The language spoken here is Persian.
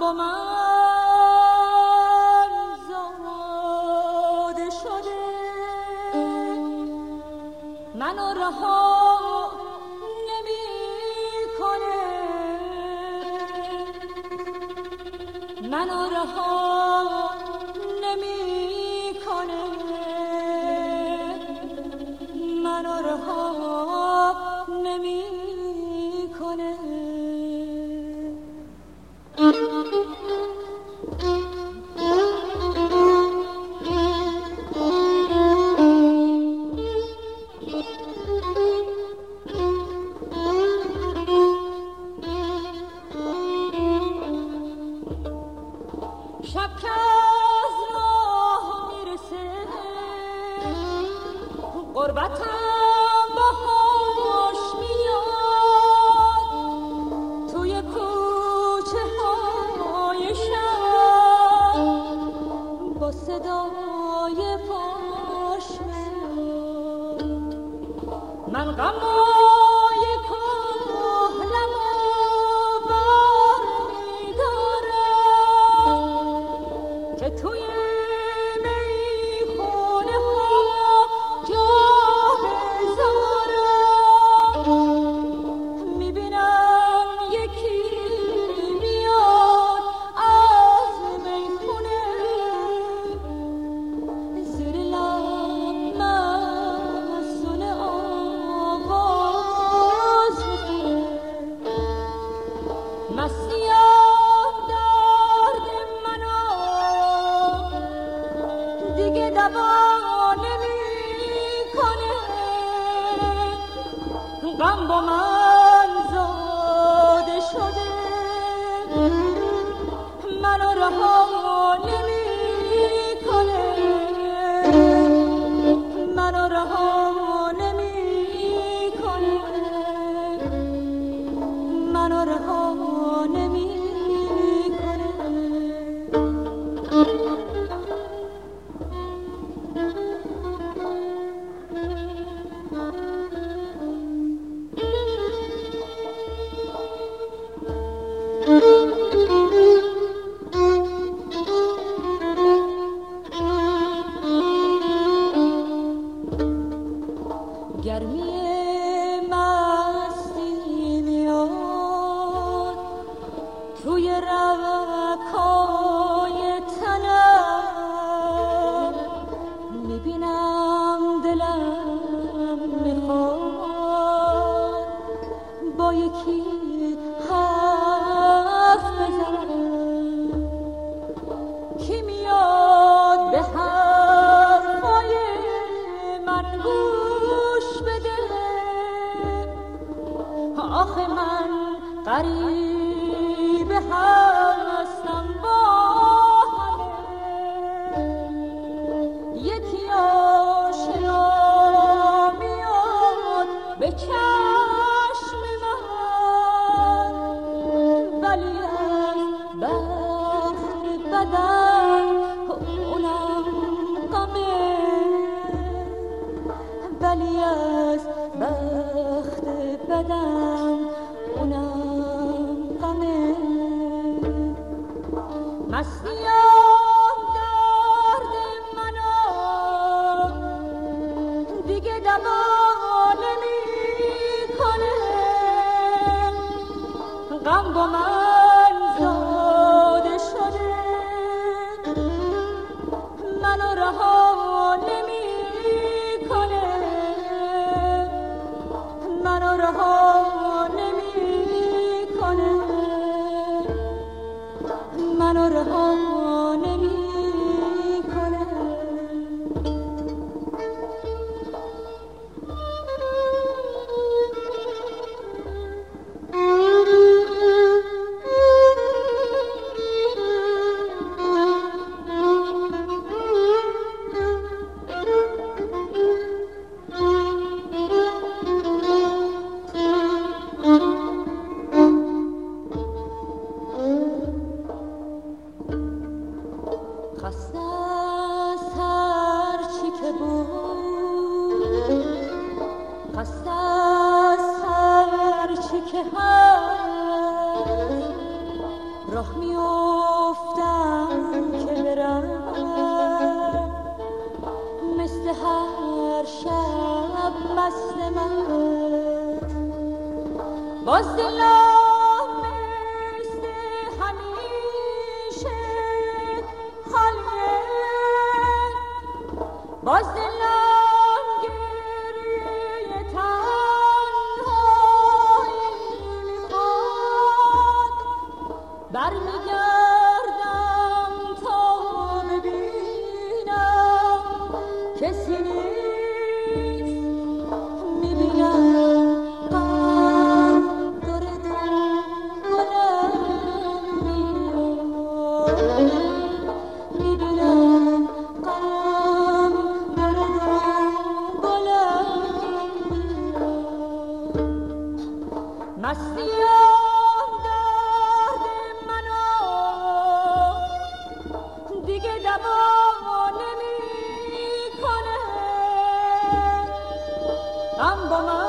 با من زاده شده، منو رها نمی‌کنه، منو رها نمی‌کنه، منو رها نمی‌کنه. شب که از راه میرسه غربتم باهاش میاد، توی کوچه های شب با صدای پاش میاد. من غمای کهنمو بر میدارم که توی میخونه ها جا بذارم. میبینم یکی میاد از میخونه، زیر لب مستون آواز میخونه. مسیح درد منو دیگه دوا نمی‌کنه، غم با من زاده شده، منو رها نمی‌کنه، منو رها نمی‌کنه، منو رها نمی‌کنه. گرمی مستی میاد توی رگ‌های تنم، میبینم دلم میخواد با یکی حرف بزنم. کی میاد به حرفای من گوش بده؟ آخه من غریب هستم با همه، یکی آشنا میاد به چشم من، ولی از بخت بدن اونم غمه، ولی از بخت بدن اونم غمه. مسیح درد منو دیگه دوا نمی‌کنه، غم با من زاده شده، منو رها نمی‌کنه، منو رها نمی‌کنه، منو رها نمی‌کنه. خسته از هر چی که بود، خسته از هر چی که هست، راه میاد من باز دلم مثل همیشه خالیه باز دلم گریه تنهایی میخواد برمیگردم تا ببینم کسی نیست میبینم غم داره دنبالم میاد میبینم غم داره دنبالم میاد مستیم درد منو دیگه دوا نمیکنه غم با من